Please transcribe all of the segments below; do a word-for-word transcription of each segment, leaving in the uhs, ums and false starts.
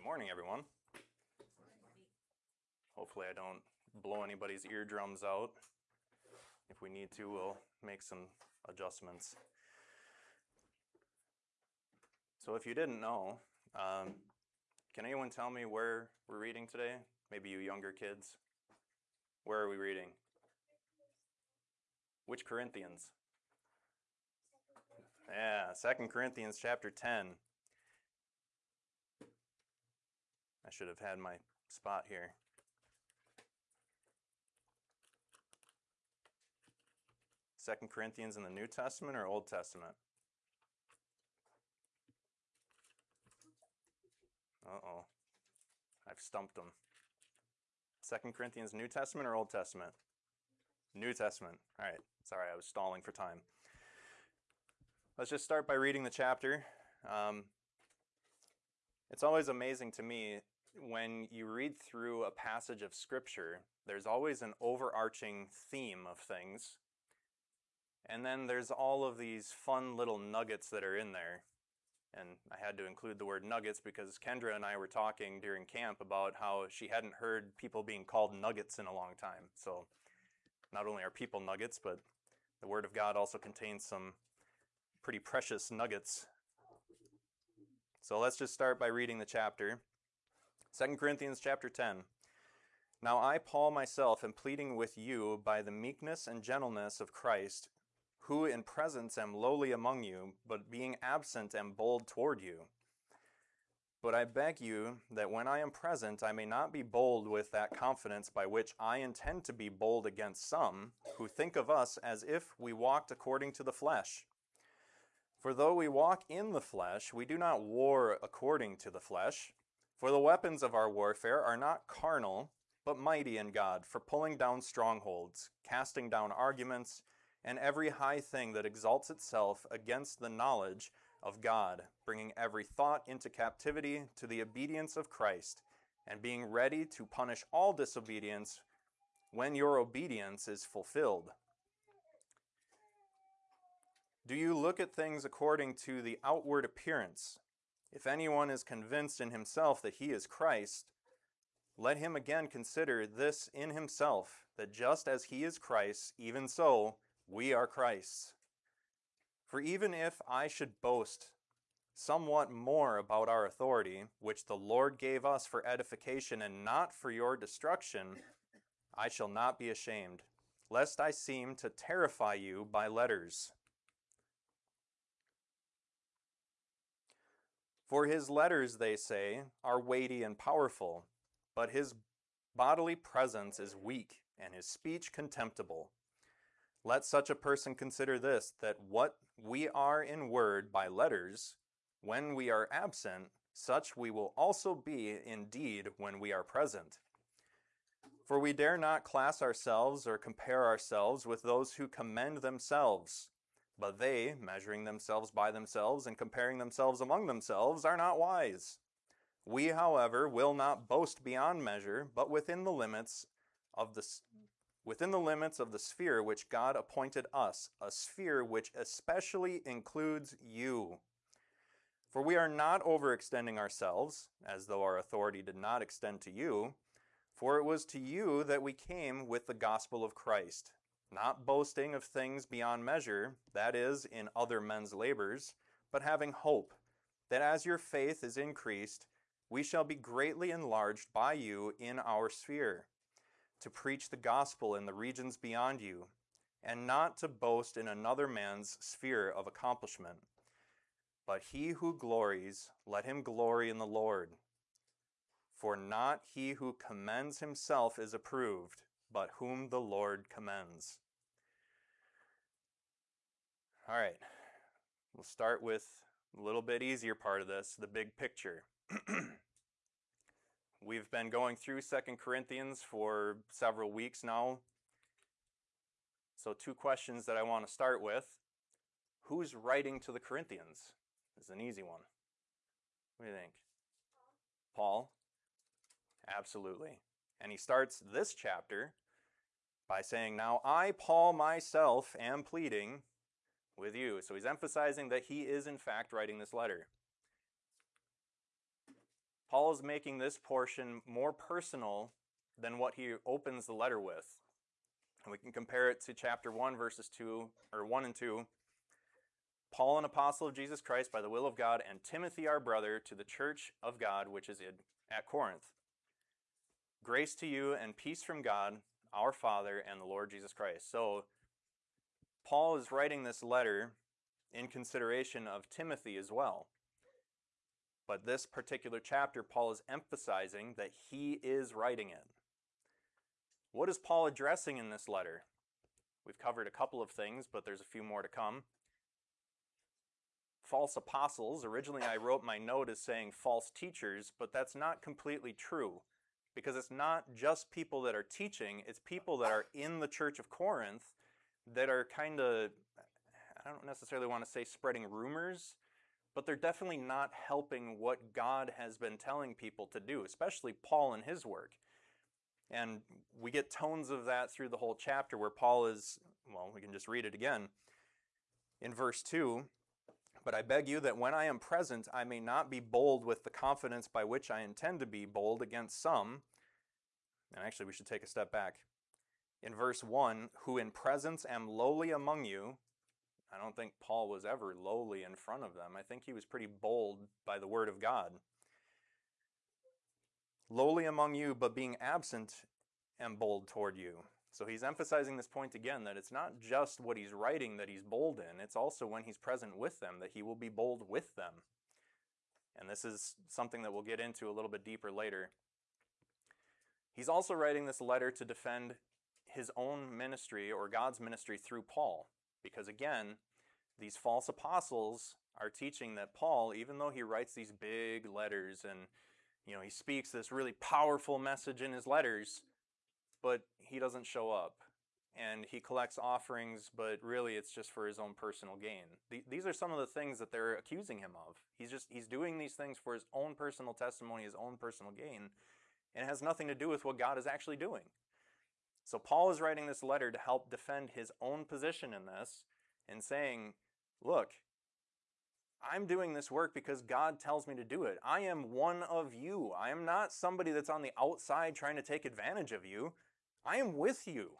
Morning, everyone. Hopefully I don't blow anybody's eardrums out. If we need to, we'll make some adjustments. So if you didn't know, um, can anyone tell me where we're reading today? Maybe you younger kids. Where are we reading? Which Corinthians? Yeah, Second Corinthians chapter ten. I should have had my spot here. Second Corinthians in the New Testament or Old Testament? Uh-oh. I've stumped them. Second Corinthians New Testament or Old Testament? New Testament. All right. Sorry, I was stalling for time. Let's just start by reading the chapter. Um, it's always amazing to me when you read through a passage of Scripture, there's always an overarching theme of things. And then there's all of these fun little nuggets that are in there. And I had to include the word nuggets because Kendra and I were talking during camp about how she hadn't heard people being called nuggets in a long time. So not only are people nuggets, but the Word of God also contains some pretty precious nuggets. So let's just start by reading the chapter. Second Corinthians chapter ten. Now I, Paul, myself, am pleading with you by the meekness and gentleness of Christ, who in presence am lowly among you, but being absent am bold toward you. But I beg you that when I am present I may not be bold with that confidence by which I intend to be bold against some, who think of us as if we walked according to the flesh. For though we walk in the flesh, we do not war according to the flesh. For the weapons of our warfare are not carnal, but mighty in God, for pulling down strongholds, casting down arguments, and every high thing that exalts itself against the knowledge of God, bringing every thought into captivity to the obedience of Christ, and being ready to punish all disobedience when your obedience is fulfilled. Do you look at things according to the outward appearance? If anyone is convinced in himself that he is Christ, let him again consider this in himself, that just as he is Christ, even so we are Christ's. For even if I should boast somewhat more about our authority, which the Lord gave us for edification and not for your destruction, I shall not be ashamed, lest I seem to terrify you by letters. For his letters, they say, are weighty and powerful, but his bodily presence is weak and his speech contemptible. Let such a person consider this, that what we are in word by letters, when we are absent, such we will also be in deed when we are present. For we dare not class ourselves or compare ourselves with those who commend themselves. But they, measuring themselves by themselves and comparing themselves among themselves, are not wise. We, however, will not boast beyond measure, but within the limits of the within the limits of the sphere which God appointed us, a sphere which especially includes you. For we are not overextending ourselves, as though our authority did not extend to you, for it was to you that we came with the gospel of Christ. Not boasting of things beyond measure, that is, in other men's labors, but having hope, that as your faith is increased, we shall be greatly enlarged by you in our sphere, to preach the gospel in the regions beyond you, and not to boast in another man's sphere of accomplishment. But he who glories, let him glory in the Lord. For not he who commends himself is approved, but whom the Lord commends. All right, we'll start with a little bit easier part of this, the big picture. We've been going through Second Corinthians for several weeks now. So two questions that I want to start with. Who's writing to the Corinthians? This is an easy one. What do you think? Paul? Absolutely. And he starts this chapter by saying, now I, Paul, myself, am pleading with you. So he's emphasizing that he is in fact writing this letter. Paul is making this portion more personal than what he opens the letter with. And we can compare it to chapter one, verses two, or one and two. Paul, an apostle of Jesus Christ by the will of God, and Timothy, our brother, to the church of God, which is at Corinth. Grace to you and peace from God, our Father, and the Lord Jesus Christ. So, Paul is writing this letter in consideration of Timothy as well. But this particular chapter, Paul is emphasizing that he is writing it. What is Paul addressing in this letter? We've covered a couple of things, but there's a few more to come. False apostles. Originally I wrote my note as saying false teachers, but that's not completely true, because it's not just people that are teaching, it's people that are in the church of Corinth that are kind of, I don't necessarily want to say spreading rumors, but they're definitely not helping what God has been telling people to do, especially Paul and his work. And we get tones of that through the whole chapter where Paul is, well, we can just read it again. In verse two, but I beg you that when I am present, I may not be bold with the confidence by which I intend to be bold against some. And actually, we should take a step back. In verse one, who in presence am lowly among you. I don't think Paul was ever lowly in front of them. I think he was pretty bold by the word of God. Lowly among you, but being absent am bold toward you. So he's emphasizing this point again, that it's not just what he's writing that he's bold in, it's also when he's present with them that he will be bold with them. And this is something that we'll get into a little bit deeper later. He's also writing this letter to defend his own ministry, or God's ministry, through Paul. Because again, these false apostles are teaching that Paul, even though he writes these big letters and you know, he speaks this really powerful message in his letters, but he doesn't show up. And he collects offerings, but really it's just for his own personal gain. These are some of the things that they're accusing him of. He's just, he's doing these things for his own personal testimony, his own personal gain, and it has nothing to do with what God is actually doing. So Paul is writing this letter to help defend his own position in this and saying, look, I'm doing this work because God tells me to do it. I am one of you. I am not somebody that's on the outside trying to take advantage of you. I am with you.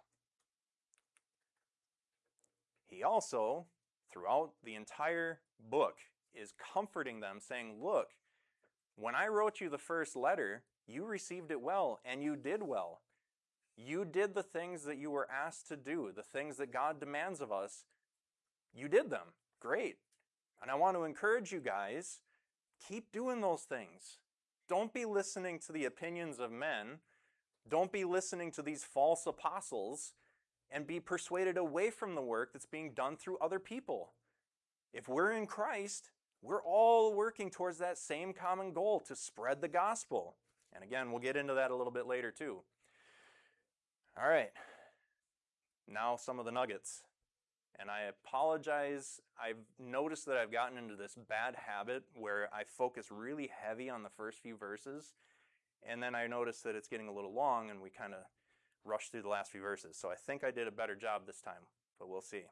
He also, throughout the entire book, is comforting them, saying, look, when I wrote you the first letter, you received it well, and you did well. You did the things that you were asked to do, the things that God demands of us. You did them. Great. And I want to encourage you guys, keep doing those things. Don't be listening to the opinions of men. Don't be listening to these false apostles and be persuaded away from the work that's being done through other people. If we're in Christ, we're all working towards that same common goal, to spread the gospel. And again, we'll get into that a little bit later too. All right, now some of the nuggets. And I apologize, I've noticed that I've gotten into this bad habit where I focus really heavy on the first few verses, and then I notice that it's getting a little long and we kind of rush through the last few verses. So I think I did a better job this time, but we'll see.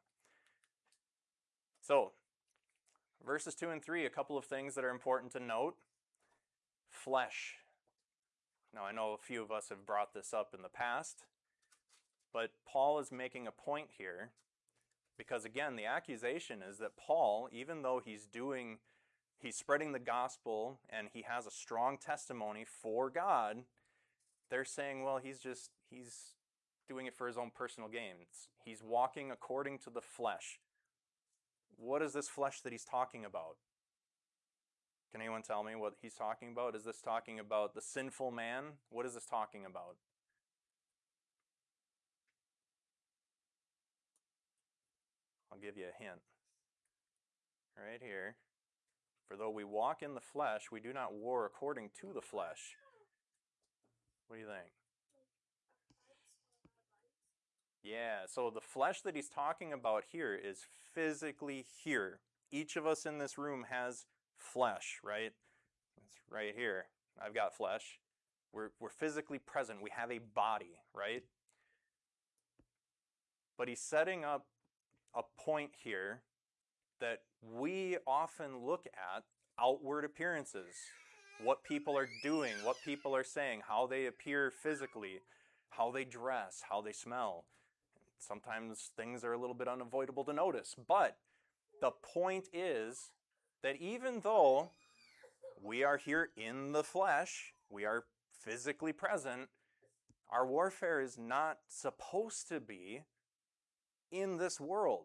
So, verses two and three, a couple of things that are important to note. Flesh. Now I know a few of us have brought this up in the past, but Paul is making a point here. Because again, the accusation is that Paul, even though he's doing, he's spreading the gospel and he has a strong testimony for God, they're saying, well, he's just, he's doing it for his own personal gains. He's walking according to the flesh. What is this flesh that he's talking about? Can anyone tell me what he's talking about? Is this talking about the sinful man? What is this talking about? I'll give you a hint. Right here. For though we walk in the flesh, we do not war according to the flesh. What do you think? Yeah, so the flesh that he's talking about here is physically here. Each of us in this room has flesh, right? It's right here. I've got flesh. We're, we're physically present. We have a body, right? But he's setting up a point here that we often look at outward appearances. what people are doing, what people are saying, how they appear physically, how they dress, how they smell. Sometimes things are a little bit unavoidable to notice, but the point is that even though we are here in the flesh, we are physically present, our warfare is not supposed to be in this world.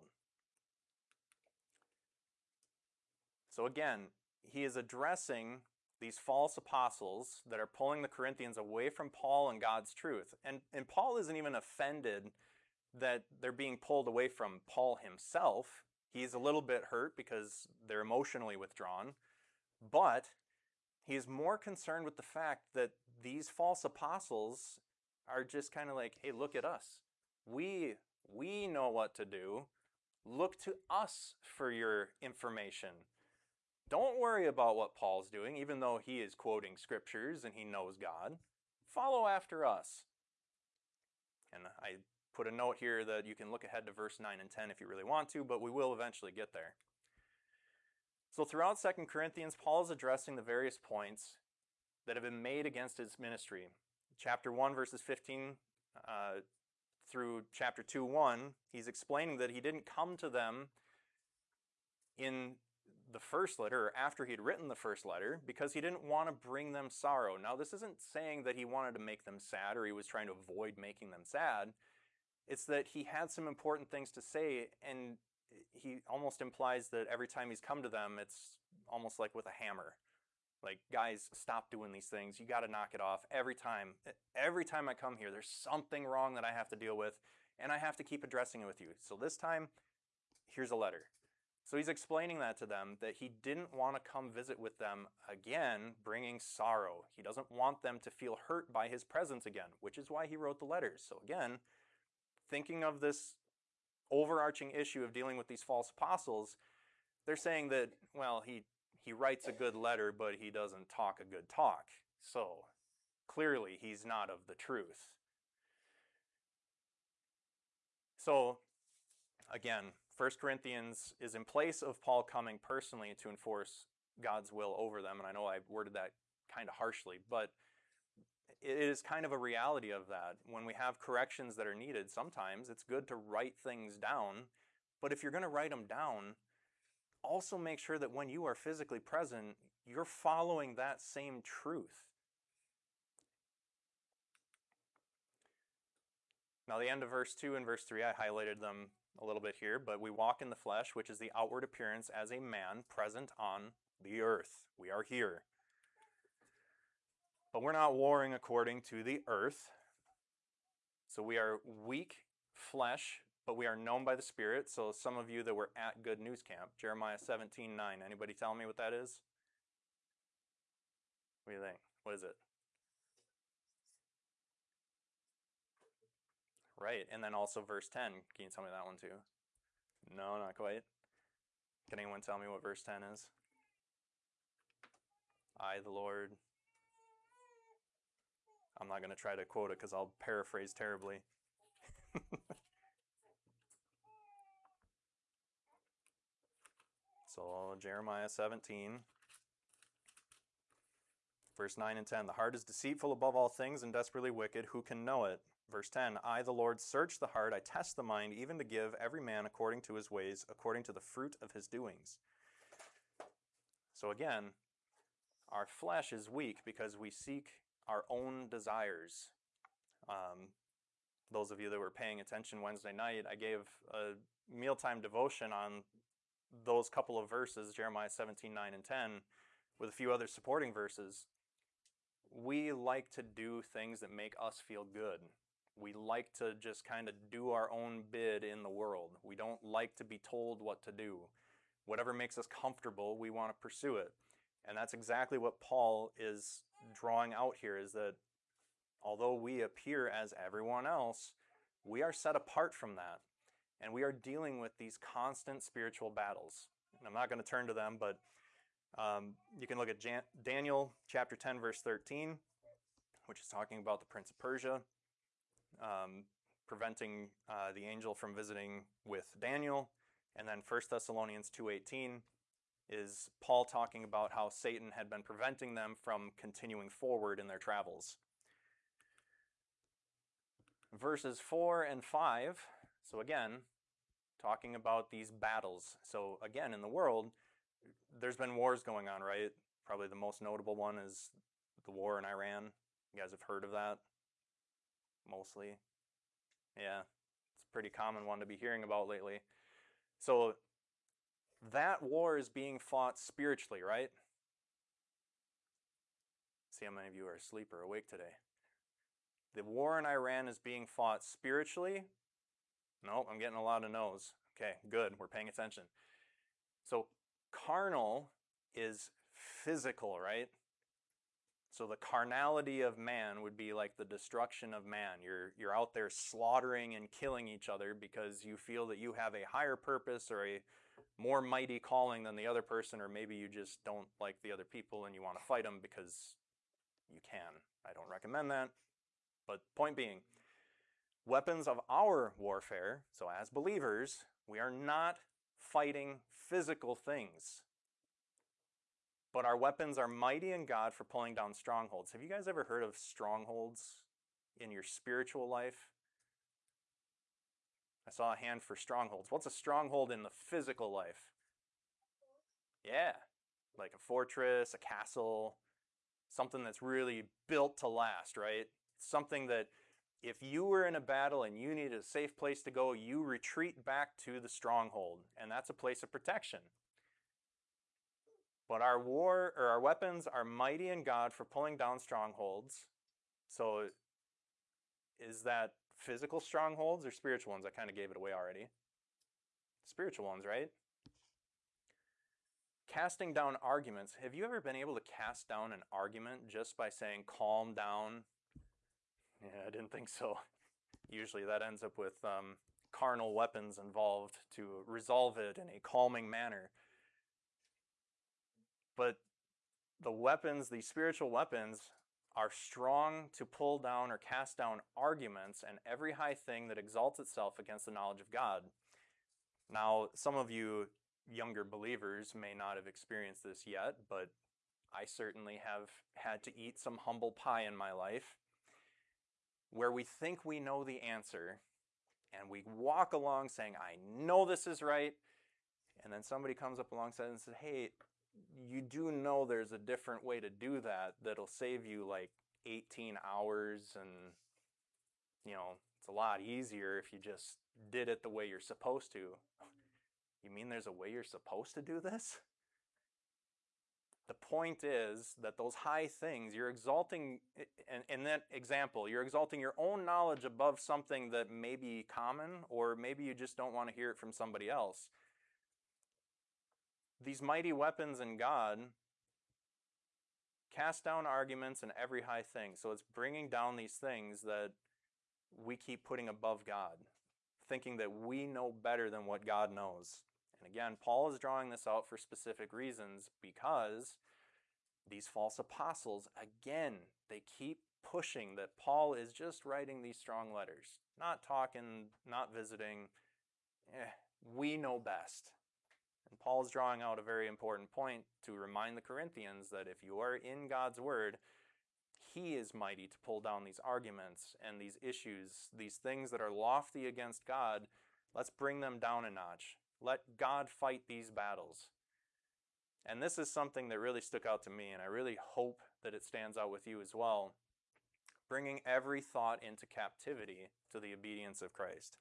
So again, he is addressing these false apostles that are pulling the Corinthians away from Paul and God's truth. And, and Paul isn't even offended that they're being pulled away from Paul himself. He's a little bit hurt because they're emotionally withdrawn, but he's more concerned with the fact that these false apostles are just kind of like, hey, look at us. We, we know what to do. Look to us for your information. Don't worry about what Paul's doing, even though he is quoting scriptures and he knows God. Follow after us. And I put a note here that you can look ahead to verse nine and ten if you really want to, but we will eventually get there. So throughout Second Corinthians, Paul is addressing the various points that have been made against his ministry. Chapter one, verses fifteen uh, through chapter two, one, he's explaining that he didn't come to them in the first letter, or after he'd written the first letter, because he didn't want to bring them sorrow. Now, this isn't saying that he wanted to make them sad, or he was trying to avoid making them sad. It's that he had some important things to say, and he almost implies that every time he's come to them, it's almost like with a hammer. Like, guys, stop doing these things. You got to knock it off every time. Every time I come here, there's something wrong that I have to deal with, and I have to keep addressing it with you. So this time, here's a letter. So he's explaining that to them, that he didn't want to come visit with them again, bringing sorrow. He doesn't want them to feel hurt by his presence again, which is why he wrote the letters. So again, thinking of this overarching issue of dealing with these false apostles, they're saying that, well, he, he writes a good letter, but he doesn't talk a good talk. So clearly he's not of the truth. So again, First Corinthians is in place of Paul coming personally to enforce God's will over them. And I know I worded that kind of harshly, but it is kind of a reality of that. When we have corrections that are needed, sometimes it's good to write things down. But if you're going to write them down, also make sure that when you are physically present, you're following that same truth. Now, the end of verse two and verse three, I highlighted them a little bit here, but we walk in the flesh, which is the outward appearance as a man present on the earth. We are here. But we're not warring according to the earth. So we are weak flesh, but we are known by the Spirit. So some of you that were at Good News Camp, Jeremiah seventeen nine, anybody tell me what that is? What do you think? What is it? Right, and then also verse ten. Can you tell me that one too? No, not quite. Can anyone tell me what verse ten is? I, the Lord. I'm not going to try to quote it because I'll paraphrase terribly. So Jeremiah seventeen, verse nine and ten. The heart is deceitful above all things and desperately wicked. Who can know it? Verse ten, I, the Lord, search the heart, I test the mind, even to give every man according to his ways, according to the fruit of his doings. So again, our flesh is weak because we seek our own desires. Um, those of you that were paying attention Wednesday night, I gave a mealtime devotion on those couple of verses, Jeremiah seventeen, nine and ten, with a few other supporting verses. We like to do things that make us feel good. We like to just kind of do our own bid in the world. We don't like to be told what to do. Whatever makes us comfortable, we want to pursue it. And that's exactly what Paul is drawing out here, is that although we appear as everyone else, we are set apart from that. And we are dealing with these constant spiritual battles. And I'm not going to turn to them, but um, you can look at Jan Daniel chapter ten, verse thirteen, which is talking about the Prince of Persia, um, preventing uh, the angel from visiting with Daniel. And then First Thessalonians two eighteen is Paul talking about how Satan had been preventing them from continuing forward in their travels. Verses four and five, so again, talking about these battles. So again, in the world, there's been wars going on, right? Probably the most notable one is the war in Iran. You guys have heard of that? Mostly. Yeah, it's a pretty common one to be hearing about lately. So that war is being fought spiritually, right? See how many of you are asleep or awake today. The war in Iran is being fought spiritually. Nope, I'm getting a lot of no's. Okay, good, we're paying attention. So carnal is physical, right? So the carnality of man would be like the destruction of man. You're, you're out there slaughtering and killing each other because you feel that you have a higher purpose or a more mighty calling than the other person, or maybe you just don't like the other people and you want to fight them because you can. I don't recommend that. But point being, weapons of our warfare, so as believers, we are not fighting physical things. But our weapons are mighty in God for pulling down strongholds. Have you guys ever heard of strongholds in your spiritual life? I saw a hand for strongholds. What's a stronghold in the physical life? Yeah, like a fortress, a castle, something that's really built to last, right? Something that if you were in a battle and you needed a safe place to go, you retreat back to the stronghold, and that's a place of protection. But our war or our weapons are mighty in God for pulling down strongholds. So is that physical strongholds or spiritual ones? I kind of gave it away already. Spiritual ones, right? Casting down arguments. Have you ever been able to cast down an argument just by saying calm down? Yeah, I didn't think so. Usually that ends up with um, carnal weapons involved to resolve it in a calming manner. But the weapons, these spiritual weapons, are strong to pull down or cast down arguments and every high thing that exalts itself against the knowledge of God. Now, some of you younger believers may not have experienced this yet, but I certainly have had to eat some humble pie in my life, where we think we know the answer, and we walk along saying, I know this is right, and then somebody comes up alongside and says, hey, you do know there's a different way to do that that'll save you like eighteen hours, and you know, it's a lot easier if you just did it the way you're supposed to. You mean there's a way you're supposed to do this? The point is that those high things, you're exalting, in, in that example, you're exalting your own knowledge above something that may be common, or maybe you just don't want to hear it from somebody else. These mighty weapons in God cast down arguments and every high thing. So it's bringing down these things that we keep putting above God, thinking that we know better than what God knows. And again, Paul is drawing this out for specific reasons because these false apostles, again, they keep pushing that Paul is just writing these strong letters, not talking, not visiting. Eh, we know best. And Paul is drawing out a very important point to remind the Corinthians that if you are in God's word, he is mighty to pull down these arguments and these issues, these things that are lofty against God. Let's bring them down a notch. Let God fight these battles. And this is something that really stuck out to me, and I really hope that it stands out with you as well. Bringing every thought into captivity to the obedience of Christ.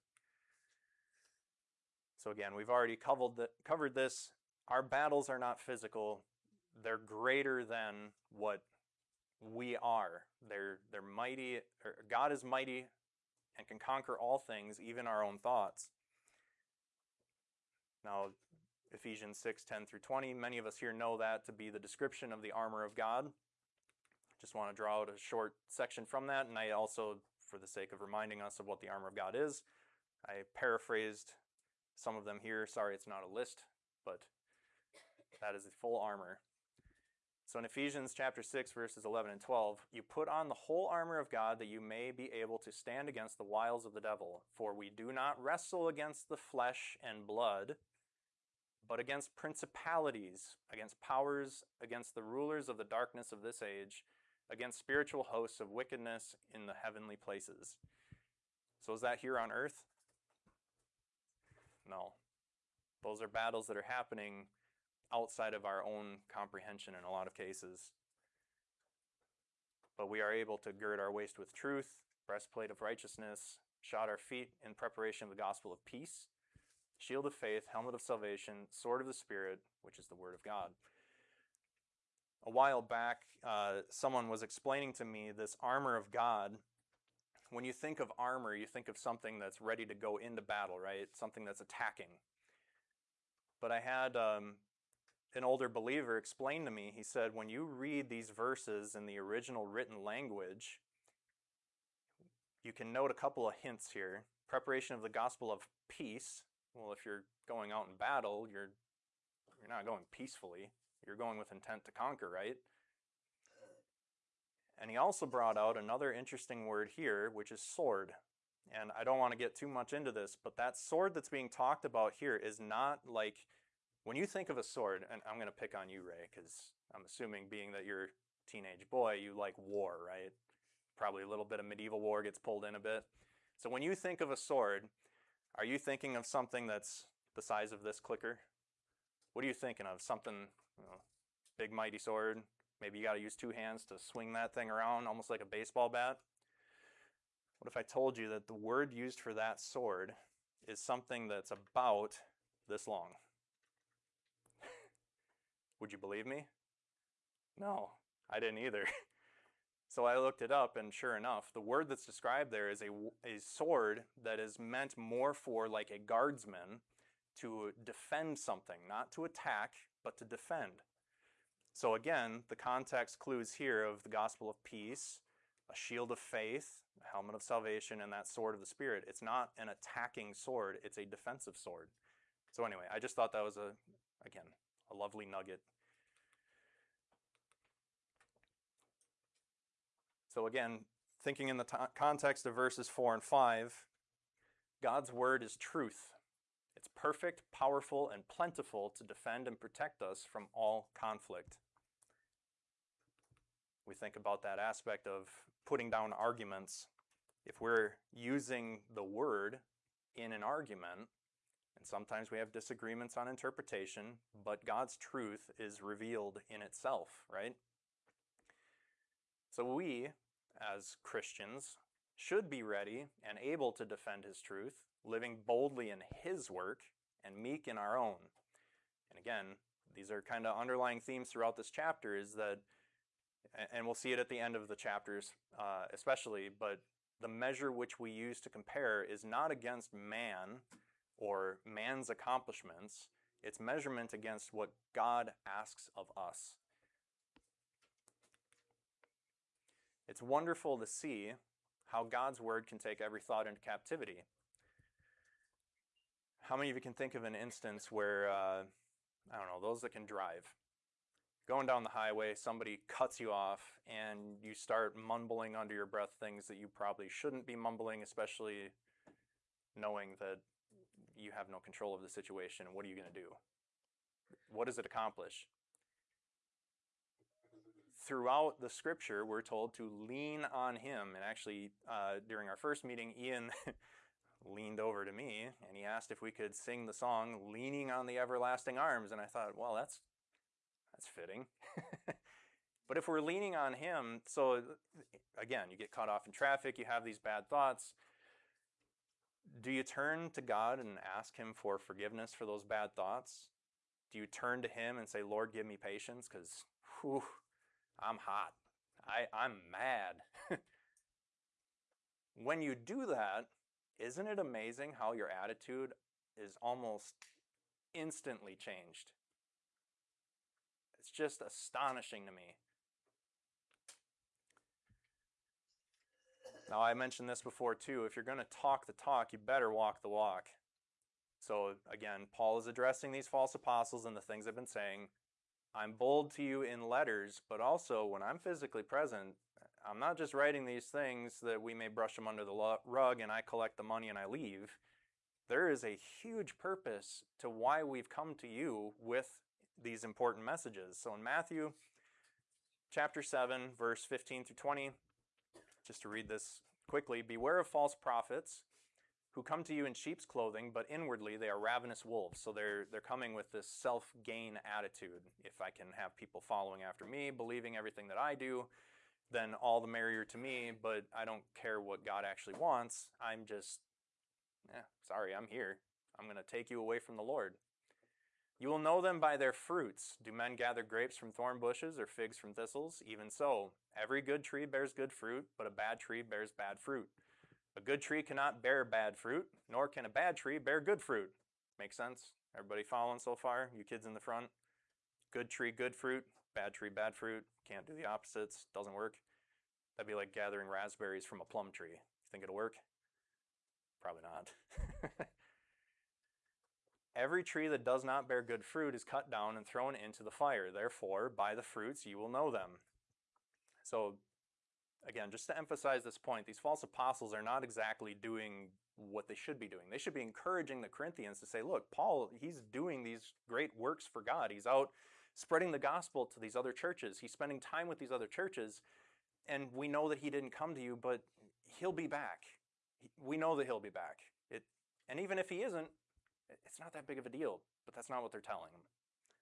So again, we've already covered, the, covered this. Our battles are not physical. They're greater than what we are. They're, they're mighty. Or God is mighty and can conquer all things, even our own thoughts. Now, Ephesians six, ten through twenty, many of us here know that to be the description of the armor of God. Just want to draw out a short section from that, and I also, for the sake of reminding us of what the armor of God is, I paraphrased some of them here. Sorry, it's not a list, but that is the full armor. So in Ephesians chapter six, verses eleven and twelve, you put on the whole armor of God that you may be able to stand against the wiles of the devil. For we do not wrestle against the flesh and blood, but against principalities, against powers, against the rulers of the darkness of this age, against spiritual hosts of wickedness in the heavenly places. So is that here on earth? No. Those are battles that are happening outside of our own comprehension in a lot of cases. But we are able to gird our waist with truth, breastplate of righteousness, shod our feet in preparation of the gospel of peace, shield of faith, helmet of salvation, sword of the Spirit, which is the word of God. A while back, uh, someone was explaining to me this armor of God. When you think of armor, you think of something that's ready to go into battle, right? Something that's attacking. But I had um, an older believer explain to me, he said, when you read these verses in the original written language, you can note a couple of hints here. Preparation of the gospel of peace. Well, if you're going out in battle, you're you're not going peacefully. You're going with intent to conquer, right? And he also brought out another interesting word here, which is sword. And I don't want to get too much into this, but that sword that's being talked about here is not like, when you think of a sword, and I'm going to pick on you, Ray, because I'm assuming being that you're a teenage boy, you like war, right? Probably a little bit of medieval war gets pulled in a bit. So when you think of a sword, are you thinking of something that's the size of this clicker? What are you thinking of? Something, you know, big mighty sword? Maybe you got to use two hands to swing that thing around, almost like a baseball bat? What if I told you that the word used for that sword is something that's about this long? Would you believe me? No, I didn't either. So I looked it up, and sure enough, the word that's described there is a, a sword that is meant more for like a guardsman to defend something, not to attack, but to defend. So again, the context clues here of the gospel of peace, a shield of faith, a helmet of salvation, and that sword of the Spirit. It's not an attacking sword, it's a defensive sword. So anyway, I just thought that was, a again, a lovely nugget. So again, thinking in the context of verses four and five, God's word is truth. It's perfect, powerful, and plentiful to defend and protect us from all conflict. We think about that aspect of putting down arguments. If we're using the word in an argument, and sometimes we have disagreements on interpretation, but God's truth is revealed in itself, right? So we, as Christians, should be ready and able to defend his truth, living boldly in his work and meek in our own. And again, these are kind of underlying themes throughout this chapter, is that, and we'll see it at the end of the chapters uh, especially, but the measure which we use to compare is not against man or man's accomplishments. It's measurement against what God asks of us. It's wonderful to see how God's word can take every thought into captivity. How many of you can think of an instance where, uh, I don't know, those that can drive, going down the highway, somebody cuts you off, and you start mumbling under your breath things that you probably shouldn't be mumbling, especially knowing that you have no control of the situation. What are you going to do? What does it accomplish? Throughout the scripture, we're told to lean on him. And actually, uh, during our first meeting, Ian leaned over to me and he asked if we could sing the song Leaning on the Everlasting Arms. And I thought, well, that's that's fitting. But if we're leaning on him, so again, you get caught off in traffic, you have these bad thoughts. Do you turn to God and ask him for forgiveness for those bad thoughts? Do you turn to him and say, Lord, give me patience, because I'm hot. I, I'm mad. When you do that, isn't it amazing how your attitude is almost instantly changed? It's just astonishing to me. Now, I mentioned this before too. If you're going to talk the talk, you better walk the walk. So again, Paul is addressing these false apostles and the things I've been saying. I'm bold to you in letters, but also when I'm physically present, I'm not just writing these things that we may brush them under the rug and I collect the money and I leave. There is a huge purpose to why we've come to you with these important messages. So in Matthew chapter seven, verse fifteen through twenty, just to read this quickly, beware of false prophets who come to you in sheep's clothing, but inwardly they are ravenous wolves. So they're, they're coming with this self-gain attitude. If I can have people following after me, believing everything that I do, then all the merrier to me, but I don't care what God actually wants. I'm just, eh, sorry, I'm here. I'm going to take you away from the Lord. You will know them by their fruits. Do men gather grapes from thorn bushes or figs from thistles? Even so, every good tree bears good fruit, but a bad tree bears bad fruit. A good tree cannot bear bad fruit, nor can a bad tree bear good fruit. Make sense? Everybody following so far? You kids in the front? Good tree, good fruit. Bad tree, bad fruit. Can't do the opposites. Doesn't work. That'd be like gathering raspberries from a plum tree. You think it'll work? Probably not. Every tree that does not bear good fruit is cut down and thrown into the fire. Therefore, by the fruits you will know them. So, again, just to emphasize this point, these false apostles are not exactly doing what they should be doing. They should be encouraging the Corinthians to say, look, Paul, he's doing these great works for God. He's out spreading the gospel to these other churches. He's spending time with these other churches. And we know that he didn't come to you, but he'll be back. We know that he'll be back. It, and even if he isn't, it's not that big of a deal, but that's not what they're telling him.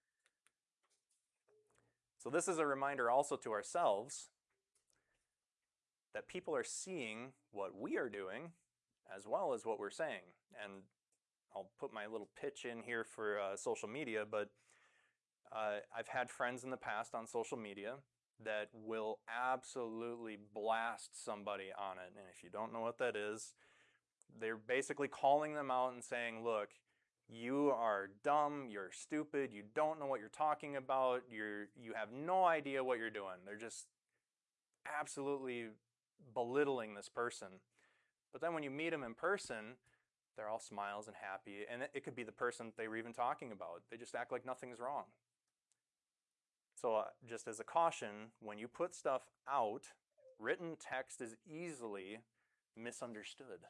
So this is a reminder also to ourselves that people are seeing what we are doing as well as what we're saying. And I'll put my little pitch in here for uh, social media, but uh, I've had friends in the past on social media that will absolutely blast somebody on it. And if you don't know what that is, they're basically calling them out and saying, look, you are dumb, you're stupid, you don't know what you're talking about, you're, you have no idea what you're doing. They're just absolutely belittling this person. But then when you meet them in person, they're all smiles and happy. And it could be the person they were even talking about. They just act like nothing's wrong. So uh, just as a caution, when you put stuff out, written text is easily misunderstood.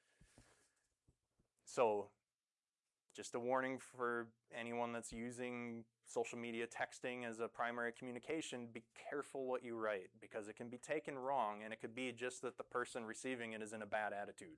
So just a warning for anyone that's using social media texting as a primary communication, be careful what you write, because it can be taken wrong, and it could be just that the person receiving it is in a bad attitude.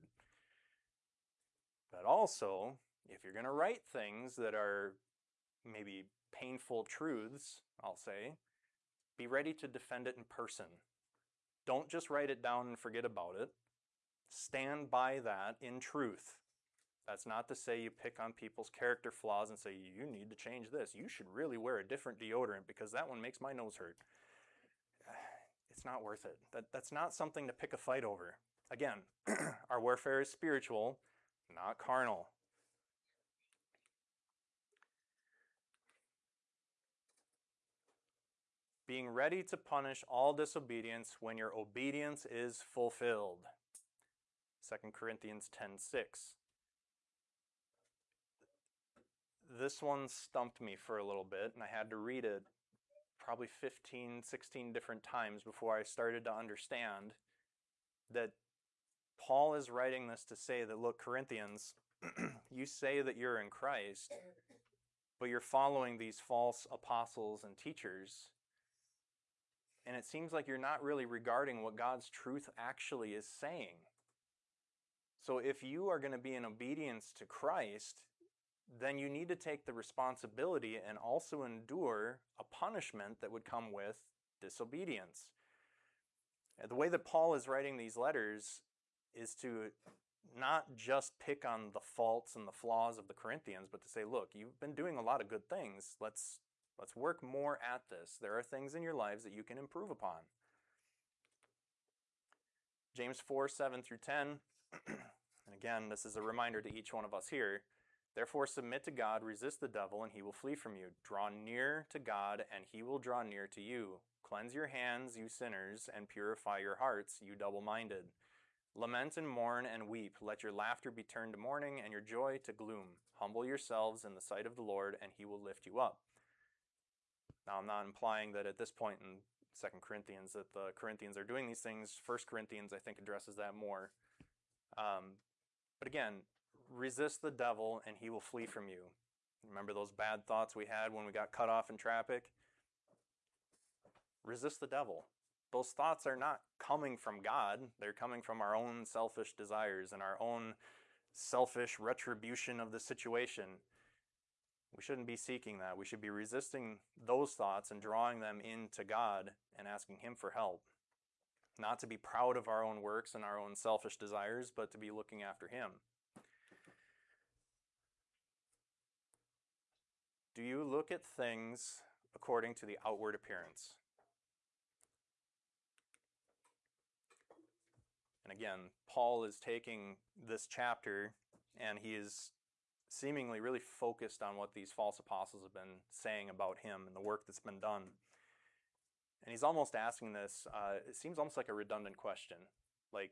But also, if you're going to write things that are maybe painful truths, I'll say, be ready to defend it in person. Don't just write it down and forget about it. Stand by that in truth. That's not to say you pick on people's character flaws and say, you need to change this. You should really wear a different deodorant because that one makes my nose hurt. It's not worth it. That, that's not something to pick a fight over. Again, our warfare is spiritual, not carnal. Being ready to punish all disobedience when your obedience is fulfilled. Second Corinthians ten six. This one stumped me for a little bit, and I had to read it probably fifteen, sixteen different times before I started to understand that Paul is writing this to say that, look, Corinthians, you say that you're in Christ, but you're following these false apostles and teachers, and it seems like you're not really regarding what God's truth actually is saying. So if you are going to be in obedience to Christ, then you need to take the responsibility and also endure a punishment that would come with disobedience. And the way that Paul is writing these letters is to not just pick on the faults and the flaws of the Corinthians, but to say, look, you've been doing a lot of good things. Let's, let's work more at this. There are things in your lives that you can improve upon. James four, seven through ten, and again, this is a reminder to each one of us here. Therefore submit to God, resist the devil, and he will flee from you. Draw near to God, and he will draw near to you. Cleanse your hands, you sinners, and purify your hearts, you double-minded. Lament and mourn and weep. Let your laughter be turned to mourning, and your joy to gloom. Humble yourselves in the sight of the Lord, and he will lift you up. Now, I'm not implying that at this point in Second Corinthians that the Corinthians are doing these things. First Corinthians, I think, addresses that more. Um, but again, resist the devil and he will flee from you. Remember those bad thoughts we had when we got cut off in traffic? Resist the devil. Those thoughts are not coming from God. They're coming from our own selfish desires and our own selfish retribution of the situation. We shouldn't be seeking that. We should be resisting those thoughts and drawing them into God and asking Him for help. Not to be proud of our own works and our own selfish desires, but to be looking after Him. Do you look at things according to the outward appearance? And again, Paul is taking this chapter and he is seemingly really focused on what these false apostles have been saying about him and the work that's been done. And he's almost asking this, uh, it seems almost like a redundant question. Like,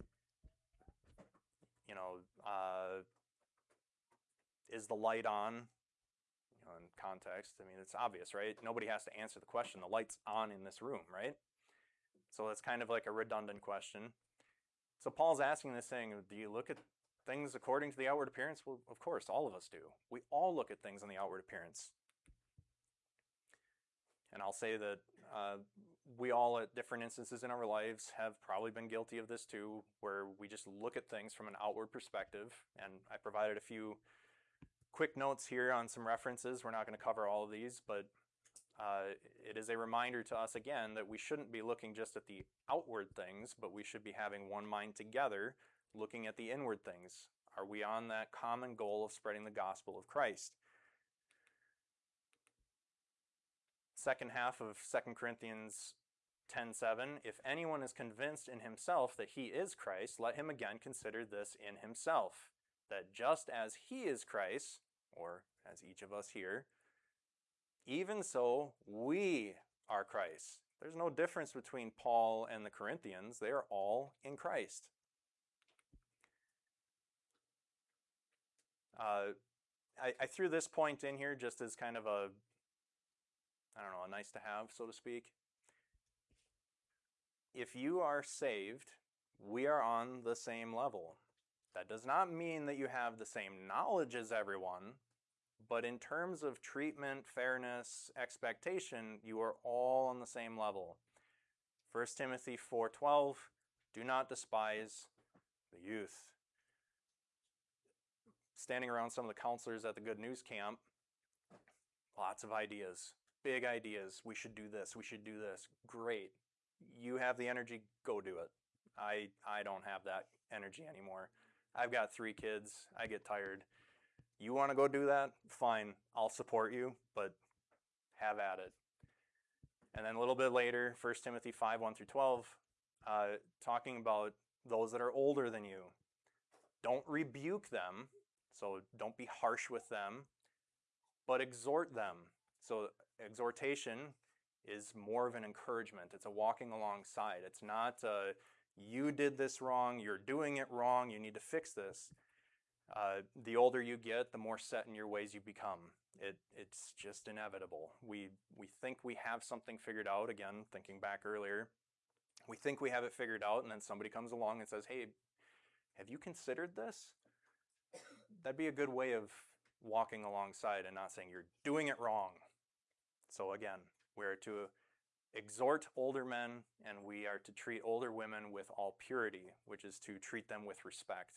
you know, uh, is the light on? You know, in context, I mean, it's obvious, right? Nobody has to answer the question. The light's on in this room, right? So it's kind of like a redundant question. So Paul's asking this saying, do you look at things according to the outward appearance? Well, of course, all of us do. We all look at things on the outward appearance. And I'll say that uh, we all at different instances in our lives have probably been guilty of this too, where we just look at things from an outward perspective. And I provided a few quick notes here on some references. We're not going to cover all of these, but Uh, it is a reminder to us again that we shouldn't be looking just at the outward things, but we should be having one mind together, looking at the inward things. Are we on that common goal of spreading the gospel of Christ? Second half of Second Corinthians ten seven, if anyone is convinced in himself that he is Christ, let him again consider this in himself, that just as he is Christ, or as each of us here, even so, we are Christ. There's no difference between Paul and the Corinthians. They are all in Christ. Uh, I, I threw this point in here just as kind of a, I don't know, a nice to have, so to speak. If you are saved, we are on the same level. That does not mean that you have the same knowledge as everyone. But in terms of treatment, fairness, expectation, you are all on the same level. First Timothy four twelve, do not despise the youth. Standing around some of the counselors at the Good News Camp, lots of ideas, big ideas. We should do this, we should do this. Great. You have the energy, go do it. I, I don't have that energy anymore. I've got three kids, I get tired. You want to go do that? Fine, I'll support you, but have at it. And then a little bit later, First Timothy five one through twelve, uh, talking about those that are older than you. Don't rebuke them, so don't be harsh with them, but exhort them. So exhortation is more of an encouragement. It's a walking alongside. It's not, uh, you did this wrong, you're doing it wrong, you need to fix this. Uh, the older you get, the more set in your ways you become. It, it's just inevitable. We, we think we have something figured out. Again, thinking back earlier, we think we have it figured out, and then somebody comes along and says, hey, have you considered this? That'd be a good way of walking alongside and not saying you're doing it wrong. So again, we're to exhort older men, and we are to treat older women with all purity, which is to treat them with respect.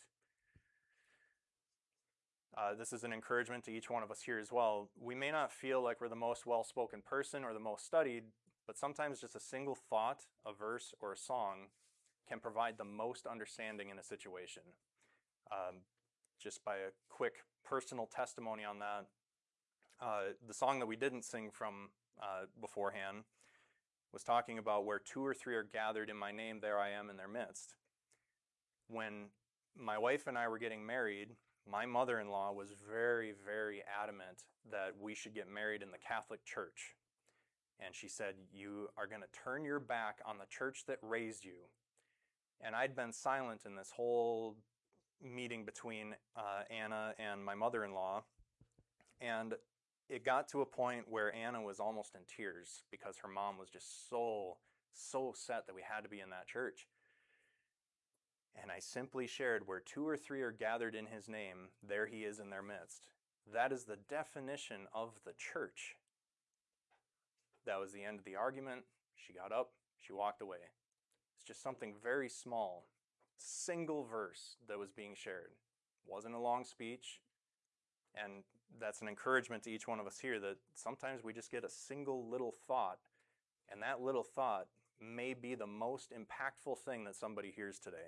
Uh, this is an encouragement to each one of us here as well. We may not feel like we're the most well-spoken person or the most studied, but sometimes just a single thought, a verse, or a song can provide the most understanding in a situation. Um, just by a quick personal testimony on that, uh, the song that we didn't sing from uh, beforehand was talking about where two or three are gathered in my name, there I am in their midst. When my wife and I were getting married, my mother-in-law was very, very adamant that we should get married in the Catholic Church. And she said, you are going to turn your back on the church that raised you. And I'd been silent in this whole meeting between uh, Anna and my mother-in-law. And it got to a point where Anna was almost in tears because her mom was just so, so set that we had to be in that church. And I simply shared, where two or three are gathered in his name, there he is in their midst. That is the definition of the church. That was the end of the argument. She got up, she walked away. It's just something very small, single verse that was being shared. It wasn't a long speech. And that's an encouragement to each one of us here that sometimes we just get a single little thought, and that little thought may be the most impactful thing that somebody hears today.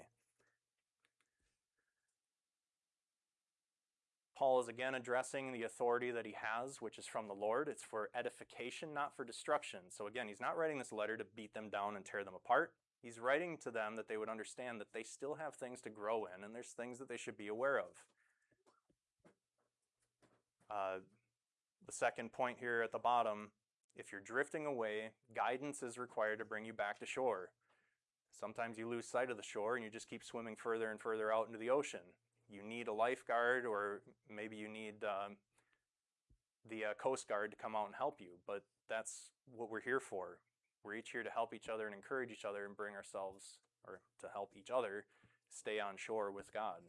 Paul is again addressing the authority that he has, which is from the Lord. It's for edification, not for destruction. So again, he's not writing this letter to beat them down and tear them apart. He's writing to them that they would understand that they still have things to grow in, and there's things that they should be aware of. Uh, the second point here at the bottom, if you're drifting away, guidance is required to bring you back to shore. Sometimes you lose sight of the shore and you just keep swimming further and further out into the ocean. You need a lifeguard, or maybe you need um, the uh, Coast Guard to come out and help you, but that's what we're here for. We're each here to help each other and encourage each other and bring ourselves, or to help each other, stay on shore with God.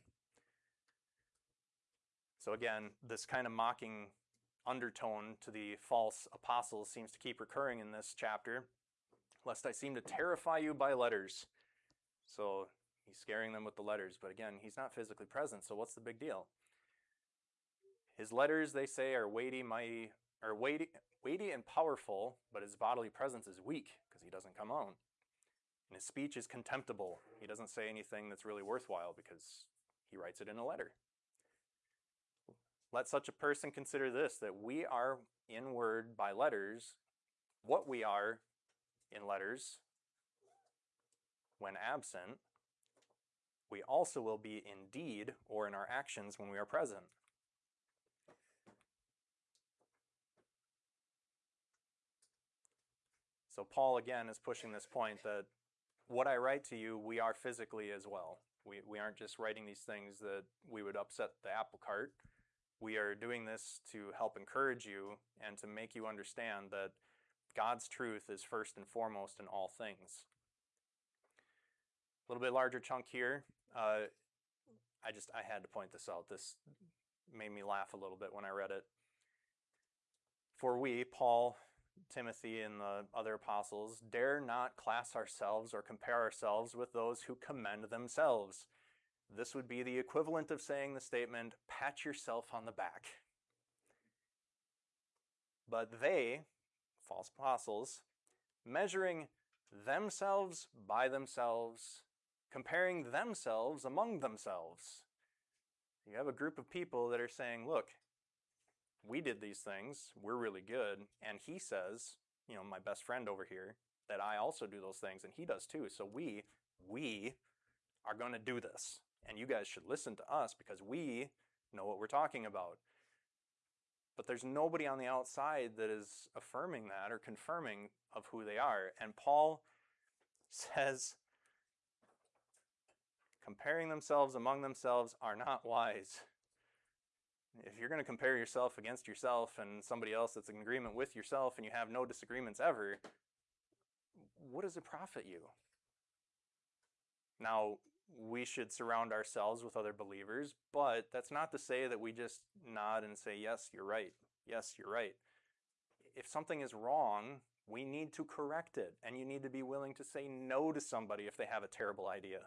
So again, this kind of mocking undertone to the false apostles seems to keep recurring in this chapter. Lest I seem to terrify you by letters. So he's scaring them with the letters, but again, he's not physically present, so what's the big deal? His letters, they say, are weighty, mighty, or weighty, weighty and powerful, but his bodily presence is weak because he doesn't come out. And his speech is contemptible. He doesn't say anything that's really worthwhile because he writes it in a letter. Let such a person consider this, that we are in word by letters, what we are in letters when absent, we also will be in deed or in our actions when we are present. So Paul again is pushing this point that what I write to you, we are physically as well. We, we aren't just writing these things that we would upset the apple cart. We are doing this to help encourage you and to make you understand that God's truth is first and foremost in all things. A little bit larger chunk here. Uh, I just, I had to point this out. This made me laugh a little bit when I read it. For we, Paul, Timothy, and the other apostles, dare not class ourselves or compare ourselves with those who commend themselves. This would be the equivalent of saying the statement, pat yourself on the back. But they, false apostles, measuring themselves by themselves, comparing themselves among themselves. You have a group of people that are saying, look, we did these things, we're really good, and he says, you know, my best friend over here, that I also do those things, and he does too. So we, we are going to do this. And you guys should listen to us because we know what we're talking about. But there's nobody on the outside that is affirming that or confirming of who they are. And Paul says, comparing themselves among themselves are not wise. If you're going to compare yourself against yourself and somebody else that's in agreement with yourself and you have no disagreements ever, what does it profit you? Now, we should surround ourselves with other believers, but that's not to say that we just nod and say, yes, you're right. Yes, you're right. If something is wrong, we need to correct it, and you need to be willing to say no to somebody if they have a terrible idea.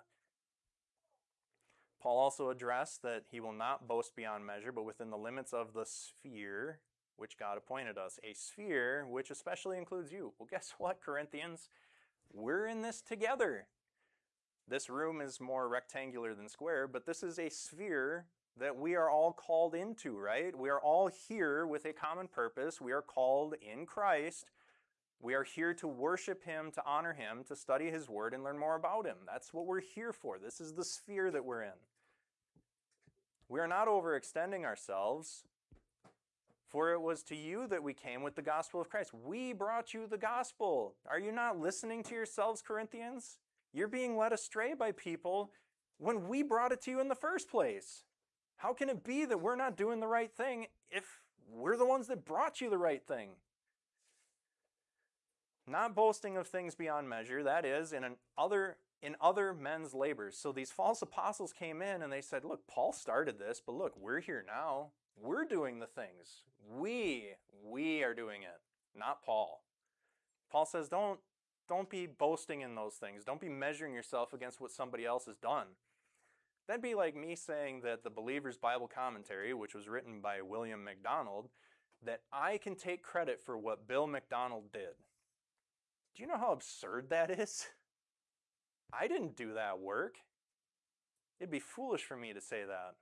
Paul also addressed that he will not boast beyond measure, but within the limits of the sphere which God appointed us. A sphere which especially includes you. Well, guess what, Corinthians? We're in this together. This room is more rectangular than square, but this is a sphere that we are all called into, right? We are all here with a common purpose. We are called in Christ. We are here to worship him, to honor him, to study his word and learn more about him. That's what we're here for. This is the sphere that we're in. We are not overextending ourselves, for it was to you that we came with the gospel of Christ. We brought you the gospel. Are you not listening to yourselves, Corinthians? You're being led astray by people when we brought it to you in the first place. How can it be that we're not doing the right thing if we're the ones that brought you the right thing? Not boasting of things beyond measure, that is, in an other in other men's labors. So these false apostles came in and they said, look, Paul started this, but look, we're here now. We're doing the things. We, we are doing it, not Paul. Paul says, don't, don't be boasting in those things. Don't be measuring yourself against what somebody else has done. That'd be like me saying that the Believer's Bible Commentary, which was written by William MacDonald, that I can take credit for what Bill MacDonald did. Do you know how absurd that is? I didn't do that work. It'd be foolish for me to say that.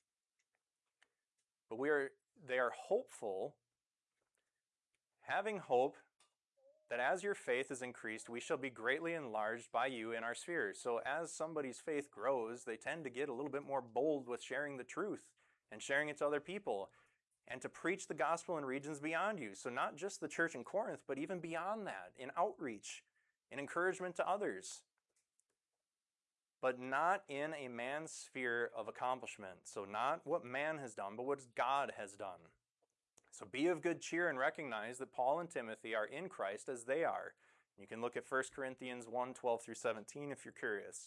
But we are, they are hopeful, having hope that as your faith is increased, we shall be greatly enlarged by you in our spheres. So as somebody's faith grows, they tend to get a little bit more bold with sharing the truth and sharing it to other people and to preach the gospel in regions beyond you. So not just the church in Corinth, but even beyond that, in outreach, in encouragement to others. But not in a man's sphere of accomplishment. So not what man has done, but what God has done. So be of good cheer and recognize that Paul and Timothy are in Christ as they are. You can look at First Corinthians one, twelve through seventeen if you're curious.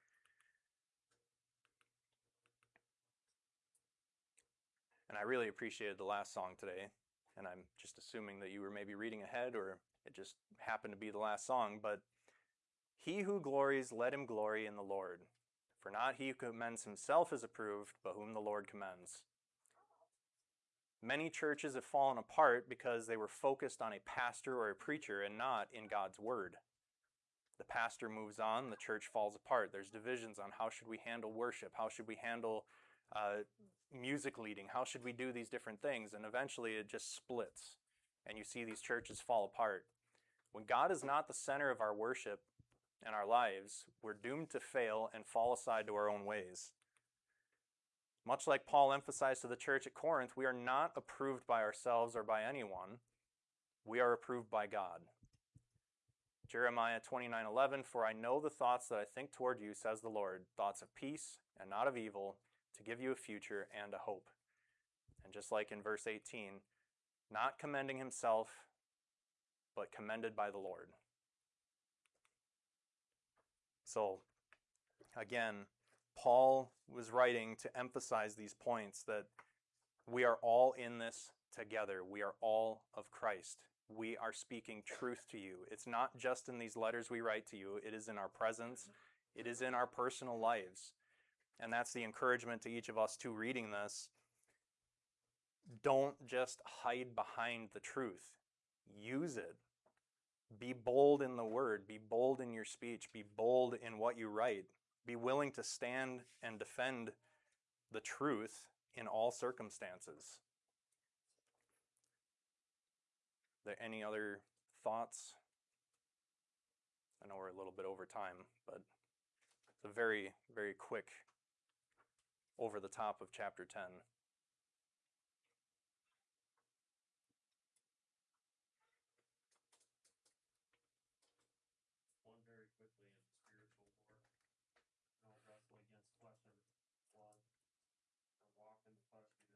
And I really appreciated the last song today. And I'm just assuming that you were maybe reading ahead or it just happened to be the last song. But he who glories, let him glory in the Lord. For not he who commends himself is approved, but whom the Lord commends. Many churches have fallen apart because they were focused on a pastor or a preacher and not in God's word. The pastor moves on, the church falls apart. There's divisions on how should we handle worship, how should we handle uh, music leading, how should we do these different things, and eventually it just splits, and you see these churches fall apart. When God is not the center of our worship and our lives, we're doomed to fail and fall aside to our own ways. Much like Paul emphasized to the church at Corinth, we are not approved by ourselves or by anyone. We are approved by God. Jeremiah twenty-nine eleven, for I know the thoughts that I think toward you, says the Lord, thoughts of peace and not of evil, to give you a future and a hope. And just like in verse eighteen, not commending himself, but commended by the Lord. So, again, Paul was writing to emphasize these points that we are all in this together. We are all of Christ. We are speaking truth to you. It's not just in these letters we write to you. It is in our presence. It is in our personal lives. And that's the encouragement to each of us too reading this. Don't just hide behind the truth. Use it. Be bold in the word. Be bold in your speech. Be bold in what you write. Be willing to stand and defend the truth in all circumstances. Are there any other thoughts? I know we're a little bit over time, but it's a very, very quick over the top of chapter ten. One very quickly in spiritual war. No wrestle against flesh and blood, or walk in the flesh,